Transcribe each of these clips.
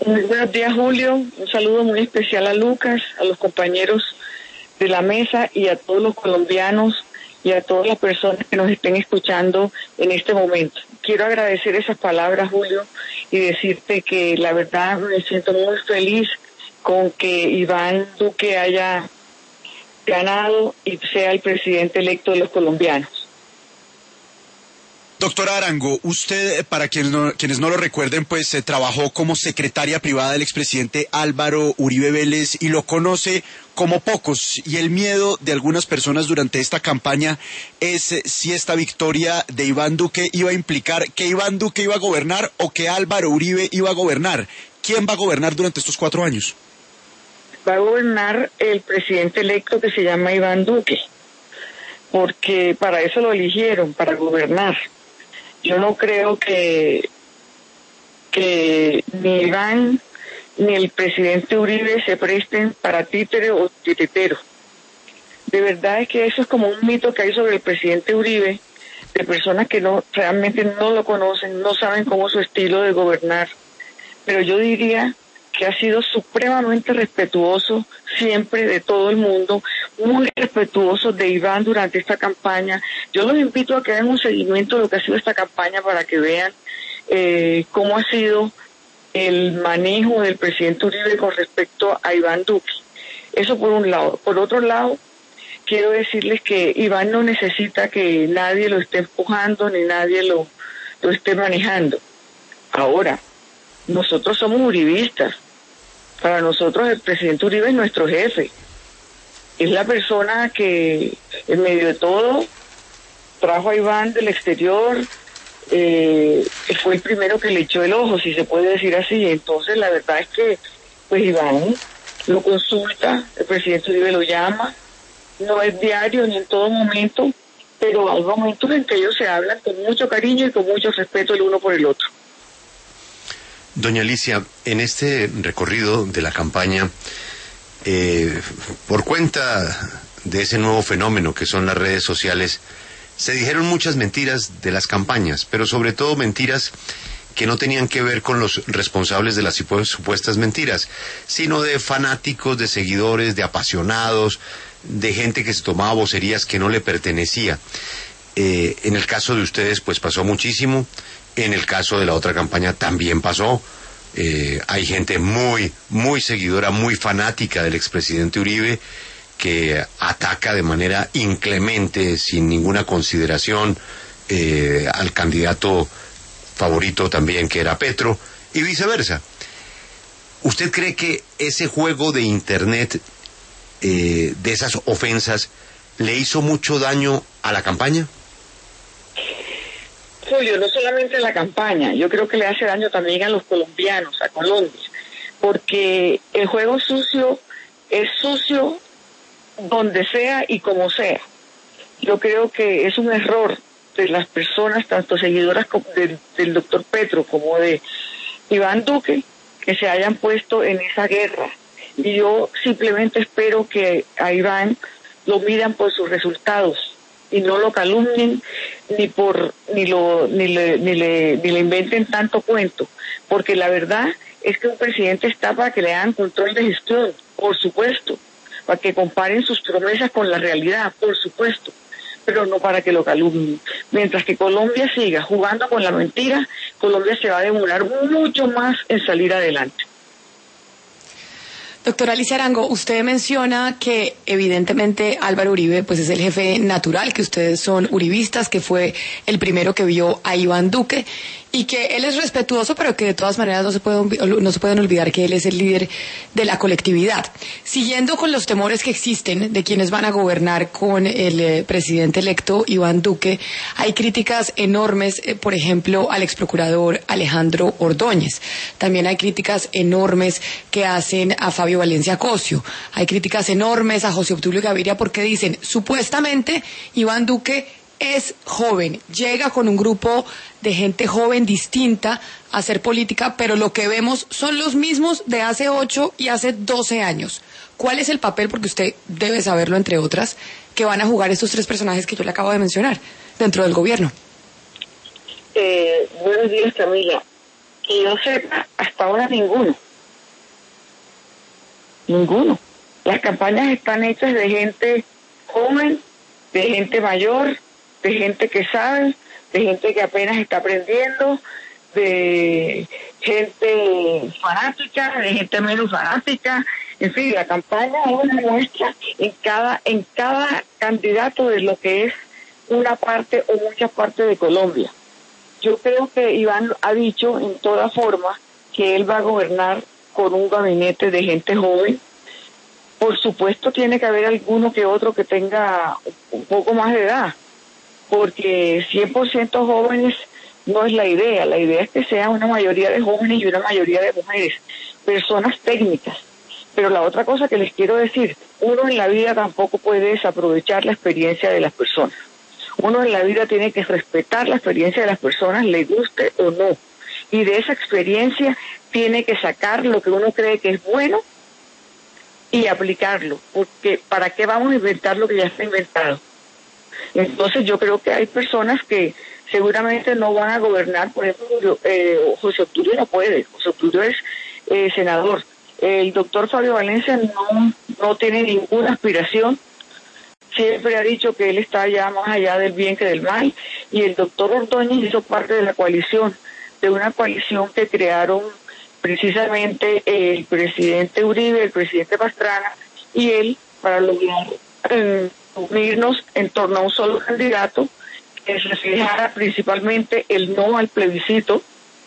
Muy buenos días, Julio. Un saludo muy especial a Lucas, a los compañeros de la mesa y a todos los colombianos y a todas las personas que nos estén escuchando en este momento. Quiero agradecer esas palabras, Julio, y decirte que la verdad me siento muy feliz con que Iván Duque haya ganado y sea el presidente electo de los colombianos. Doctora Arango, usted, para quienes no lo recuerden, pues trabajó como secretaria privada del expresidente Álvaro Uribe Vélez y lo conoce como pocos. Y el miedo de algunas personas durante esta campaña es si esta victoria de Iván Duque iba a implicar que Iván Duque iba a gobernar o que Álvaro Uribe iba a gobernar. ¿Quién va a gobernar durante estos 4 años? Va a gobernar el presidente electo que se llama Iván Duque, porque para eso lo eligieron, para gobernar. Yo no creo que ni Iván ni el presidente Uribe se presten para títere o titetero. De verdad es que eso es como un mito que hay sobre el presidente Uribe, de personas que realmente no lo conocen, no saben cómo es su estilo de gobernar. Pero yo diría que ha sido supremamente respetuoso siempre de todo el mundo, muy respetuoso de Iván durante esta campaña. Yo los invito a que hagan un seguimiento de lo que ha sido esta campaña para que vean cómo ha sido el manejo del presidente Uribe con respecto a Iván Duque. Eso por un lado. Por otro lado, quiero decirles que Iván no necesita que nadie lo esté empujando ni nadie lo esté manejando. Ahora, nosotros somos uribistas. Para nosotros el presidente Uribe es nuestro jefe. Es la persona que, en medio de todo, trajo a Iván del exterior, fue el primero que le echó el ojo, si se puede decir así. Entonces, la verdad es que, pues Iván lo consulta, el presidente Uribe lo llama, no es diario ni en todo momento, pero hay momentos en que ellos se hablan con mucho cariño y con mucho respeto el uno por el otro. Doña Alicia, en este recorrido de la campaña, por cuenta de ese nuevo fenómeno que son las redes sociales, se dijeron muchas mentiras de las campañas, pero sobre todo mentiras que no tenían que ver con los responsables de las supuestas mentiras, sino de fanáticos, de seguidores, de apasionados, de gente que se tomaba vocerías que no le pertenecía. En el caso de ustedes, pues pasó muchísimo. En el caso de la otra campaña también pasó. Hay gente muy, muy seguidora, muy fanática del expresidente Uribe, que ataca de manera inclemente, sin ninguna consideración, al candidato favorito también, que era Petro, y viceversa. ¿Usted cree que ese juego de Internet, de esas ofensas, le hizo mucho daño a la campaña? Julio, no solamente a la campaña, yo creo que le hace daño también a los colombianos, a Colombia, porque el juego sucio es sucio donde sea y como sea. Yo creo que es un error de las personas, tanto seguidoras del doctor Petro como de Iván Duque, que se hayan puesto en esa guerra. Y yo simplemente espero que a Iván lo midan por sus resultados y no lo calumnien ni le inventen tanto cuento, porque la verdad es que un presidente está para que le hagan control de gestión, por supuesto, para que comparen sus promesas con la realidad, por supuesto, pero no para que lo calumnien. Mientras que Colombia siga jugando con la mentira, Colombia se va a demorar mucho más en salir adelante. Doctora Alicia Arango, usted menciona que evidentemente Álvaro Uribe pues es el jefe natural, que ustedes son uribistas, que fue el primero que vio a Iván Duque y que él es respetuoso, pero que de todas maneras no se pueden olvidar que él es el líder de la colectividad. Siguiendo con los temores que existen de quienes van a gobernar con el presidente electo Iván Duque, hay críticas enormes, por ejemplo, al exprocurador Alejandro Ordóñez. También hay críticas enormes que hacen a Fabio Valencia Cosio. Hay críticas enormes a José Obdulio Gaviria porque dicen, supuestamente Iván Duque es joven, llega con un grupo de gente joven distinta a hacer política, pero lo que vemos son los mismos de hace 8 y hace 12 años. ¿Cuál es el papel, porque usted debe saberlo entre otras, que van a jugar estos 3 personajes que yo le acabo de mencionar dentro del gobierno? Buenos días, Camila. Que yo sepa, hasta ahora ninguno. Ninguno. Las campañas están hechas de gente joven, de gente mayor, de gente que sabe, de gente que apenas está aprendiendo, de gente fanática, de gente menos fanática. En fin, la campaña es una muestra en cada candidato de lo que es una parte o muchas partes de Colombia. Yo creo que Iván ha dicho en toda forma que él va a gobernar con un gabinete de gente joven. Por supuesto tiene que haber alguno que otro que tenga un poco más de edad, porque 100% jóvenes no es la idea es que sea una mayoría de jóvenes y una mayoría de mujeres, personas técnicas. Pero la otra cosa que les quiero decir, uno en la vida tampoco puede desaprovechar la experiencia de las personas. Uno en la vida tiene que respetar la experiencia de las personas, le guste o no. Y de esa experiencia tiene que sacar lo que uno cree que es bueno y aplicarlo. Porque ¿para qué vamos a inventar lo que ya está inventado? Entonces yo creo que hay personas que seguramente no van a gobernar. Por ejemplo, José Obdulio no puede. José Obdulio es senador. El doctor Fabio Valencia no tiene ninguna aspiración. Siempre ha dicho que él está ya más allá del bien que del mal. Y el doctor Ordóñez hizo parte de la coalición, de una coalición que crearon precisamente el presidente Uribe, el presidente Pastrana y él, para lograr unirnos en torno a un solo candidato que reflejara principalmente el no al plebiscito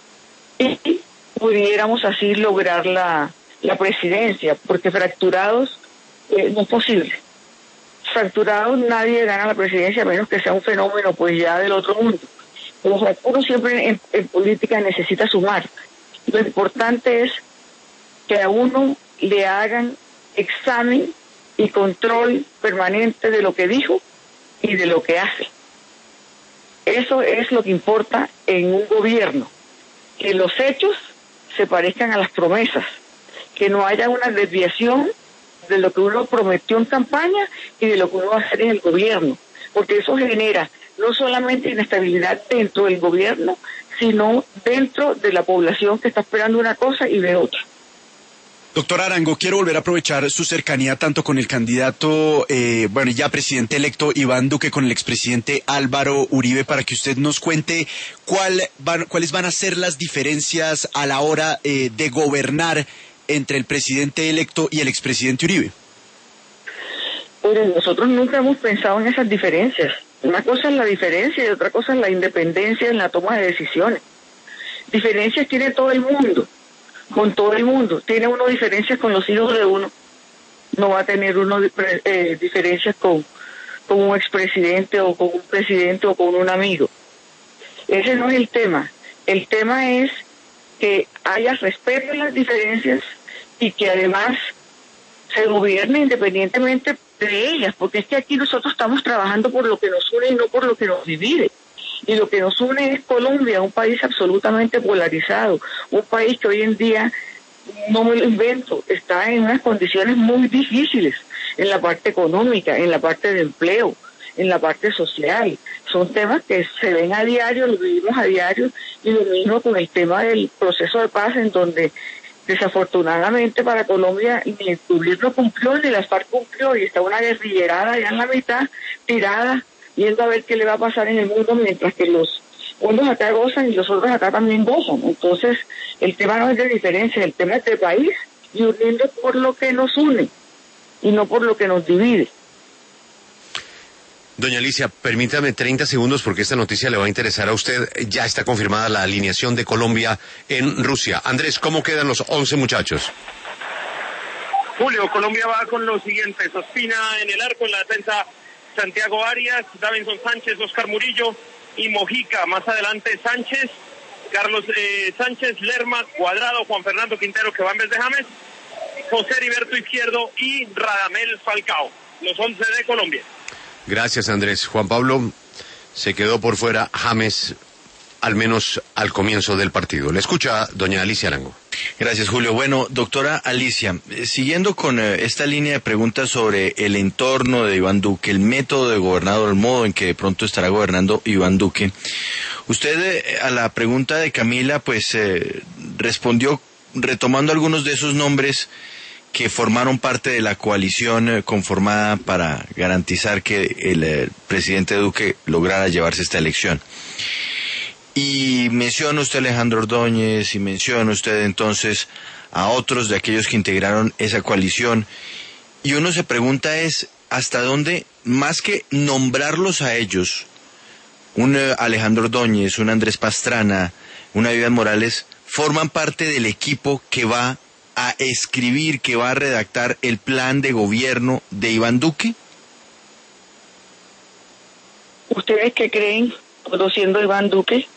y pudiéramos así lograr la presidencia, porque fracturados no es posible. Fracturados nadie gana la presidencia a menos que sea un fenómeno pues ya del otro mundo. Uno siempre en política necesita sumar. Lo importante es que a uno le hagan examen y control permanente de lo que dijo y de lo que hace. Eso es lo que importa en un gobierno, que los hechos se parezcan a las promesas, que no haya una desviación de lo que uno prometió en campaña y de lo que uno va a hacer en el gobierno, porque eso genera no solamente inestabilidad dentro del gobierno, sino dentro de la población que está esperando una cosa y ve otra. Doctor Arango, quiero volver a aprovechar su cercanía tanto con el candidato, ya presidente electo Iván Duque, con el expresidente Álvaro Uribe, para que usted nos cuente cuáles van a ser las diferencias a la hora de gobernar entre el presidente electo y el expresidente Uribe. Pues nosotros nunca hemos pensado en esas diferencias. Una cosa es la diferencia y otra cosa es la independencia en la toma de decisiones. Diferencias tiene todo el mundo, con todo el mundo. Tiene uno diferencias con los hijos de uno. No va a tener uno diferencias con un expresidente o con un presidente o con un amigo. Ese no es el tema. El tema es que haya respeto en las diferencias y que además se gobierne independientemente de ellas, porque es que aquí nosotros estamos trabajando por lo que nos une y no por lo que nos divide. Y lo que nos une es Colombia, un país absolutamente polarizado, un país que hoy en día, no me lo invento, está en unas condiciones muy difíciles en la parte económica, en la parte de empleo, en la parte social. Son temas que se ven a diario, los vivimos a diario, y lo mismo con el tema del proceso de paz, en donde desafortunadamente para Colombia ni el gobierno cumplió ni la FARC cumplió, y está una guerrillerada allá en la mitad, tirada, viendo a ver qué le va a pasar en el mundo, mientras que los unos acá gozan y los otros acá también gozan. Entonces el tema no es de diferencia, el tema es de país, y uniendo por lo que nos une y no por lo que nos divide. Doña Alicia, permítame 30 segundos porque esta noticia le va a interesar a usted. Ya está confirmada la alineación de Colombia en Rusia. Andrés, ¿cómo quedan los 11 muchachos? Julio, Colombia va con los siguientes: Ospina en el arco, en la defensa Santiago Arias, Davinson Sánchez, Oscar Murillo y Mojica. Más adelante Sánchez, Carlos Sánchez, Lerma, Cuadrado, Juan Fernando Quintero, que va en vez de James, José Heriberto Izquierdo y Radamel Falcao. Los 11 de Colombia. Gracias, Andrés. Juan Pablo, se quedó por fuera James, al menos al comienzo del partido. Le escucha doña Alicia Arango. Gracias, Julio. Bueno, doctora Alicia, siguiendo con esta línea de preguntas sobre el entorno de Iván Duque, el método de gobernador, el modo en que de pronto estará gobernando Iván Duque, usted a la pregunta de Camila, pues respondió retomando algunos de esos nombres que formaron parte de la coalición conformada para garantizar que el presidente Duque lograra llevarse esta elección. Y menciona usted a Alejandro Ordóñez y menciona usted entonces a otros de aquellos que integraron esa coalición. Y uno se pregunta es hasta dónde, más que nombrarlos a ellos, un Alejandro Ordóñez, un Andrés Pastrana, una Vivian Morales, forman parte del equipo que va a escribir, que va a redactar el plan de gobierno de Iván Duque. ¿Ustedes qué creen, conociendo a Iván Duque?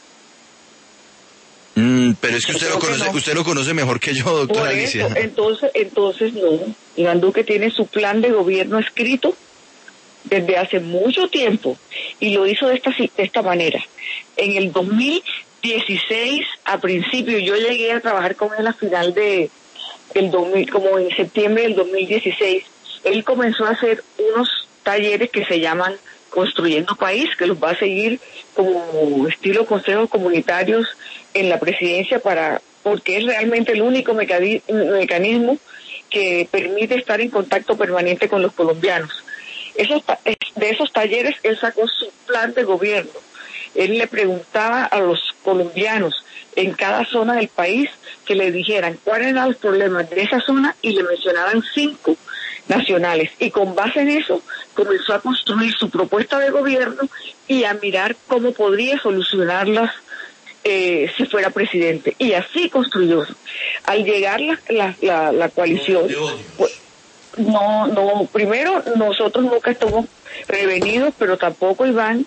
Pero es que usted lo conoce mejor que yo, doctora Alicia. Entonces no. Iván Duque tiene su plan de gobierno escrito desde hace mucho tiempo y lo hizo de esta manera. En el 2016, a principio, yo llegué a trabajar con él a final del 2000, como en septiembre del 2016. Él comenzó a hacer unos talleres que se llaman Construyendo País, que los va a seguir como estilo consejos comunitarios en la presidencia porque es realmente el único mecanismo que permite estar en contacto permanente con los colombianos. De esos talleres él sacó su plan de gobierno. Él le preguntaba a los colombianos en cada zona del país que le dijeran cuáles eran los problemas de esa zona y le mencionaban 5 nacionales, y con base en eso comenzó a construir su propuesta de gobierno y a mirar cómo podría solucionarlas si fuera presidente, y así construyó. Al llegar la coalición, pues, primero nosotros nunca estamos prevenidos, pero tampoco Iván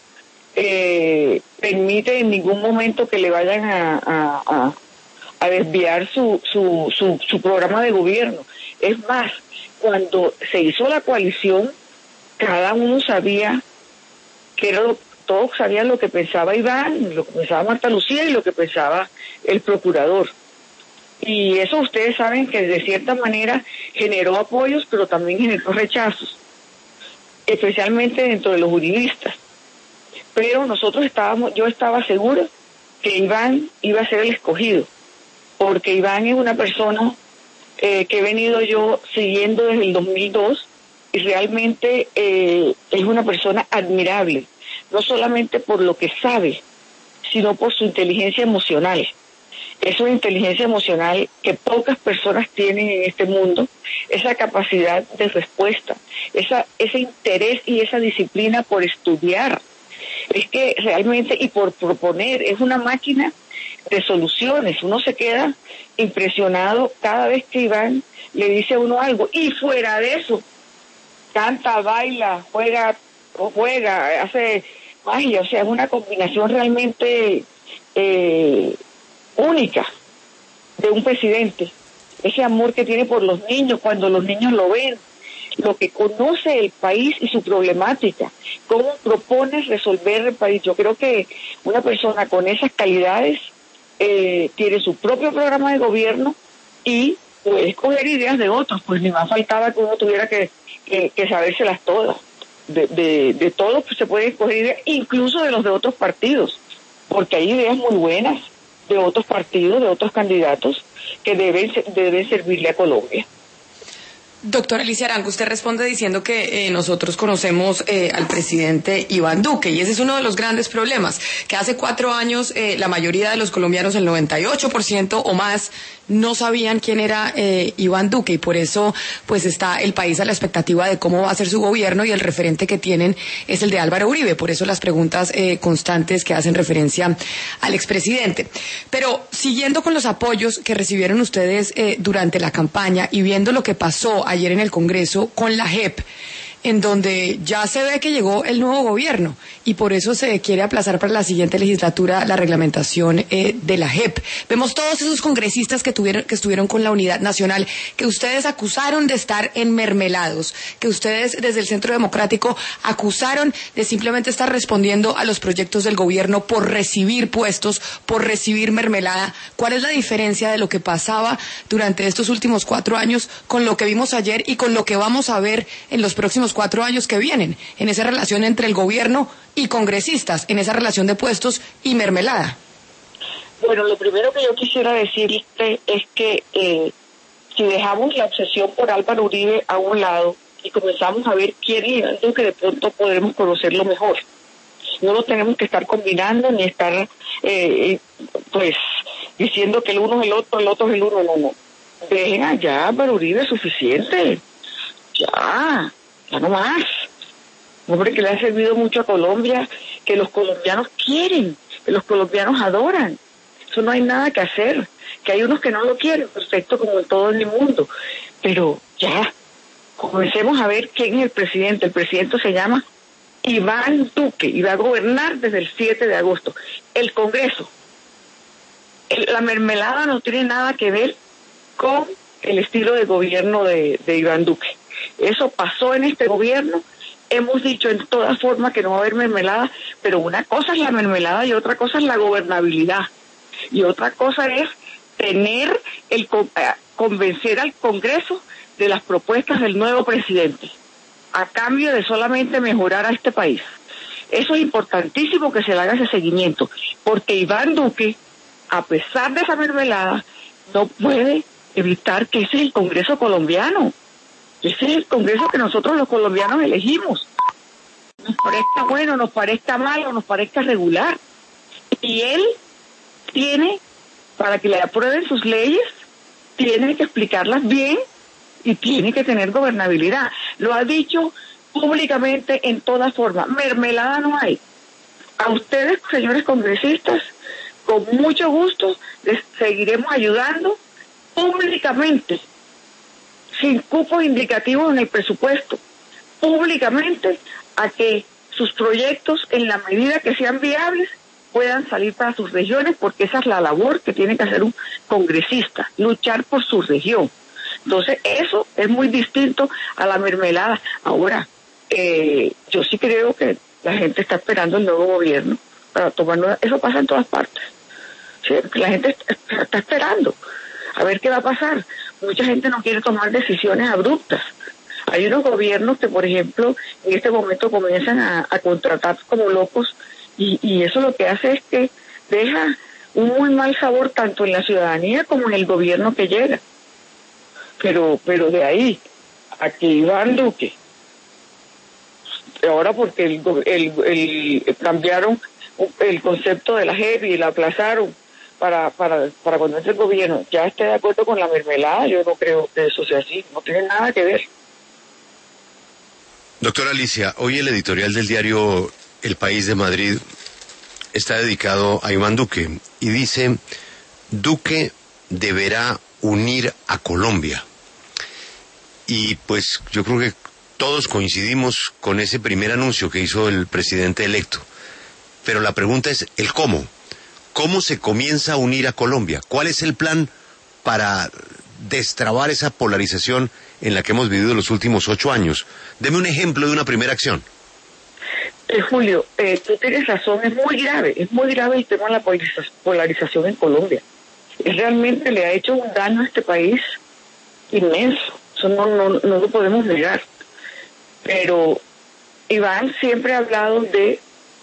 permite en ningún momento que le vayan a desviar su programa de gobierno. Es más, cuando se hizo la coalición, cada uno sabía todos sabían lo que pensaba Iván, lo que pensaba Marta Lucía y lo que pensaba el procurador. Y eso ustedes saben que de cierta manera generó apoyos, pero también generó rechazos, especialmente dentro de los uribistas. Pero yo estaba segura que Iván iba a ser el escogido, porque Iván es una persona que he venido yo siguiendo desde el 2002 y realmente es una persona admirable, no solamente por lo que sabe, sino por su inteligencia emocional. Es una inteligencia emocional que pocas personas tienen en este mundo, esa capacidad de respuesta, ese interés y esa disciplina por estudiar. Es que realmente, y por proponer, es una máquina de soluciones. Uno se queda impresionado cada vez que Iván le dice a uno algo, y fuera de eso, canta, baila, juega, hace magia. O sea, es una combinación realmente única de un presidente. Ese amor que tiene por los niños, cuando los niños lo ven, lo que conoce el país y su problemática, cómo propone resolver el país. Yo creo que una persona con esas calidades tiene su propio programa de gobierno y puede escoger ideas de otros, pues ni más faltaba que uno tuviera que sabérselas todas. De todos pues, se puede escoger ideas, incluso de los de otros partidos, porque hay ideas muy buenas de otros partidos, de otros candidatos que deben servirle a Colombia. Doctora Alicia Arango, usted responde diciendo que nosotros conocemos al presidente Iván Duque, y ese es uno de los grandes problemas, que hace 4 años la mayoría de los colombianos, el 98% o más, no sabían quién era Iván Duque, y por eso pues está el país a la expectativa de cómo va a ser su gobierno, y el referente que tienen es el de Álvaro Uribe, por eso las preguntas constantes que hacen referencia al expresidente. Pero siguiendo con los apoyos que recibieron ustedes durante la campaña y viendo lo que pasó ayer en el Congreso con la JEP, en donde ya se ve que llegó el nuevo gobierno y por eso se quiere aplazar para la siguiente legislatura la reglamentación de la JEP. Vemos todos esos congresistas que estuvieron con la Unidad Nacional, que ustedes acusaron de estar enmermelados, que ustedes desde el Centro Democrático acusaron de simplemente estar respondiendo a los proyectos del gobierno por recibir puestos, por recibir mermelada. ¿Cuál es la diferencia de lo que pasaba durante estos últimos 4 años con lo que vimos ayer y con lo que vamos a ver en los próximos 4 años que vienen, en esa relación entre el gobierno y congresistas, en esa relación de puestos y mermelada? Bueno, lo primero que yo quisiera decirte es que si dejamos la obsesión por Álvaro Uribe a un lado y comenzamos a ver quién es Iván Duque, de pronto podremos conocerlo mejor. No lo tenemos que estar combinando ni estar pues diciendo que el uno es el otro es el uno, no. Dejen allá Álvaro Uribe, suficiente. Ya no más. Un hombre que le ha servido mucho a Colombia, que los colombianos quieren, que los colombianos adoran. Eso no hay nada que hacer. Que hay unos que no lo quieren, perfecto, como en todo el mundo. Pero ya, comencemos a ver quién es el presidente. El presidente se llama Iván Duque y va a gobernar desde el 7 de agosto. El Congreso, la mermelada no tiene nada que ver con el estilo de gobierno de Iván Duque. Eso pasó en este gobierno. Hemos dicho en todas formas que no va a haber mermelada, pero una cosa es la mermelada y otra cosa es la gobernabilidad. Y otra cosa es convencer al Congreso de las propuestas del nuevo presidente, a cambio de solamente mejorar a este país. Eso es importantísimo que se le haga ese seguimiento, porque Iván Duque, a pesar de esa mermelada, no puede evitar que ese es el Congreso colombiano. Ese es el Congreso que nosotros los colombianos elegimos. Nos parezca bueno, nos parezca malo, nos parezca regular. Y él tiene, para que le aprueben sus leyes, tiene que explicarlas bien y tiene que tener gobernabilidad. Lo ha dicho públicamente en todas formas. Mermelada no hay. A ustedes, señores congresistas, con mucho gusto les seguiremos ayudando públicamente, sin cupos indicativos en el presupuesto, públicamente, a que sus proyectos, en la medida que sean viables, puedan salir para sus regiones, porque esa es la labor que tiene que hacer un congresista, luchar por su región. Entonces, eso es muy distinto a la mermelada. Ahora, yo sí creo que la gente está esperando el nuevo gobierno para tomar nuevas... Eso pasa en todas partes. ¿Sí? La gente está esperando a ver qué va a pasar. Mucha gente no quiere tomar decisiones abruptas. Hay unos gobiernos que, por ejemplo, en este momento comienzan a contratar como locos y eso lo que hace es que deja un muy mal sabor tanto en la ciudadanía como en el gobierno que llega. Pero de ahí a que Iván Duque, ahora porque cambiaron el concepto de la JEP y la aplazaron para cuando entre el gobierno, ya esté de acuerdo con la mermelada, yo no creo que eso sea así, no tiene nada que ver. Doctora Alicia, hoy el editorial del diario El País de Madrid está dedicado a Iván Duque y dice: Duque deberá unir a Colombia. Y pues yo creo que todos coincidimos con ese primer anuncio que hizo el presidente electo. Pero la pregunta es el cómo. ¿Cómo se comienza a unir a Colombia? ¿Cuál es el plan para destrabar esa polarización en la que hemos vivido los últimos 8 años? Deme un ejemplo de una primera acción. Julio, tú tienes razón, es muy grave el tema de la polarización en Colombia. Realmente le ha hecho un daño a este país inmenso, eso no lo podemos negar. Pero Iván siempre ha hablado de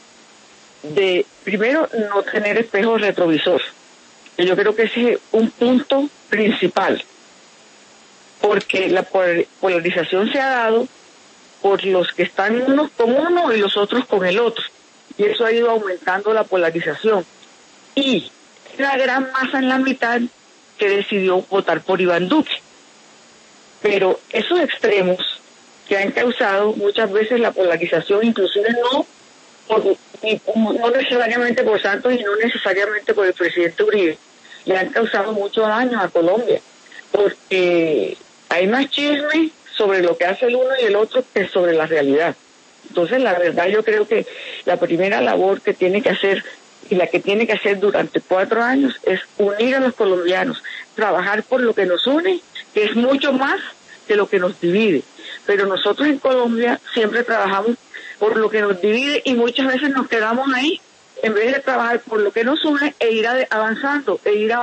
primero no tener espejo retrovisor. Yo creo que ese es un punto principal, porque la polarización se ha dado por los que están unos con uno y los otros con el otro, y eso ha ido aumentando la polarización, y la gran masa en la mitad que decidió votar por Iván Duque. Pero esos extremos que han causado muchas veces la polarización, inclusive no necesariamente por Santos y no necesariamente por el presidente Uribe, le han causado mucho daño a Colombia, porque hay más chisme sobre lo que hace el uno y el otro que sobre la realidad. Entonces, la verdad, yo creo que la primera labor que tiene que hacer y la que tiene que hacer durante 4 años es unir a los colombianos, trabajar por lo que nos une, que es mucho más que lo que nos divide. Pero nosotros en Colombia siempre trabajamos por lo que nos divide y muchas veces nos quedamos ahí, en vez de trabajar por lo que nos une e ir avanzando,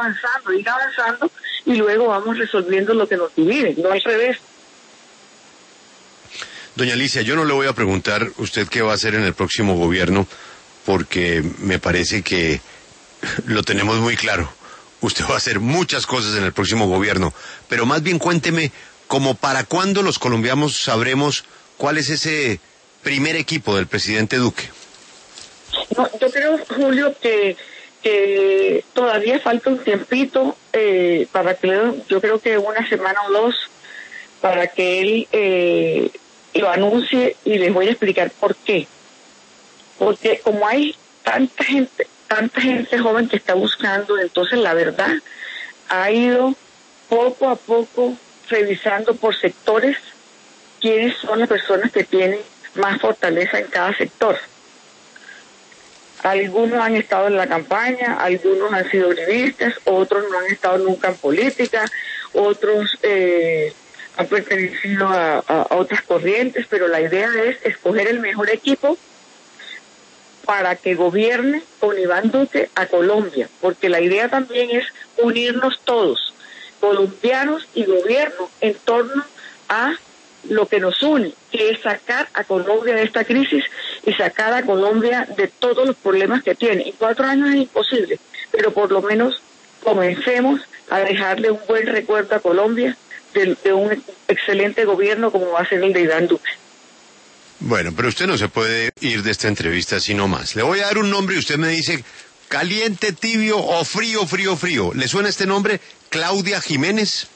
y luego vamos resolviendo lo que nos divide, no al revés. Doña Alicia, yo no le voy a preguntar usted qué va a hacer en el próximo gobierno, porque me parece que lo tenemos muy claro. usted va a hacer muchas cosas en el próximo gobierno, pero más bien cuénteme, como para cuándo los colombianos sabremos cuál es ese primer equipo del presidente Duque. No, yo creo, Julio, que todavía falta un tiempito para que yo creo que una semana o dos para que él lo anuncie, y les voy a explicar por qué. Porque como hay tanta gente joven que está buscando, entonces la verdad ha ido poco a poco revisando por sectores quiénes son las personas que tienen más fortaleza en cada sector. Algunos han estado en la campaña, algunos han sido uribistas, otros no han estado nunca en política, otros han pertenecido a otras corrientes, pero la idea es escoger el mejor equipo para que gobierne con Iván Duque a Colombia, porque la idea también es unirnos todos, colombianos y gobierno, en torno a lo que nos une, que es sacar a Colombia de esta crisis y sacar a Colombia de todos los problemas que tiene. En 4 años es imposible, pero por lo menos comencemos a dejarle un buen recuerdo a Colombia de un excelente gobierno como va a ser el de Iván Duque. Bueno, pero usted no se puede ir de esta entrevista así nomás. Le voy a dar un nombre y usted me dice caliente, tibio o frío, frío, frío. ¿Le suena este nombre? Claudia Jiménez.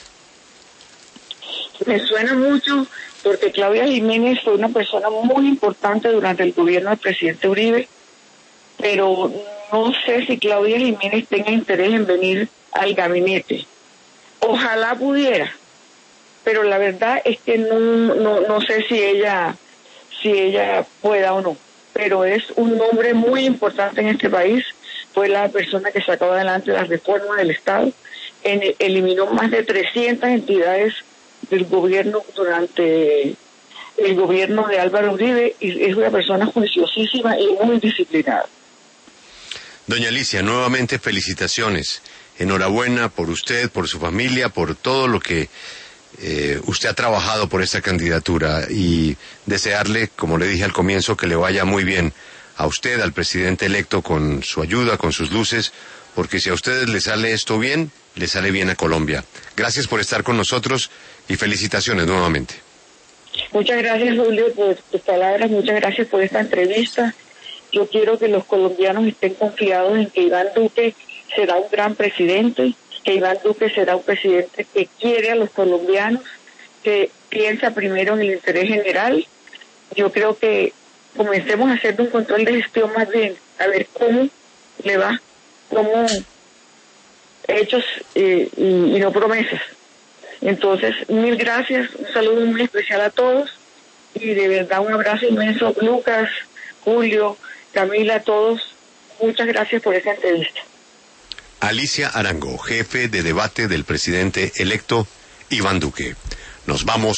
Me suena mucho porque Claudia Jiménez fue una persona muy importante durante el gobierno del presidente Uribe, pero no sé si Claudia Jiménez tenga interés en venir al gabinete. Ojalá pudiera, pero la verdad es que no sé si ella pueda o no, pero es un nombre muy importante en este país. Fue la persona que sacó adelante las reformas del Estado, eliminó más de 300 entidades del gobierno durante el gobierno de Álvaro Uribe, y es una persona juiciosísima y muy disciplinada. Doña Alicia, nuevamente felicitaciones. Enhorabuena por usted, por su familia, por todo lo que usted ha trabajado por esta candidatura, y desearle, como le dije al comienzo, que le vaya muy bien a usted, al presidente electo, con su ayuda, con sus luces, porque si a ustedes les sale esto bien, le sale bien a Colombia. Gracias por estar con nosotros y felicitaciones nuevamente. Muchas gracias, Julio, por tus palabras, muchas gracias por esta entrevista. Yo quiero que los colombianos estén confiados en que Iván Duque será un gran presidente, que Iván Duque será un presidente que quiere a los colombianos, que piensa primero en el interés general. Yo creo que comencemos a hacer un control de gestión más bien, a ver cómo le va, cómo hechos y no promesas. Entonces, mil gracias, un saludo muy especial a todos y de verdad un abrazo inmenso, Lucas, Julio, Camila, a todos. Muchas gracias por esta entrevista. Alicia Arango, jefe de debate del presidente electo Iván Duque. Nos vamos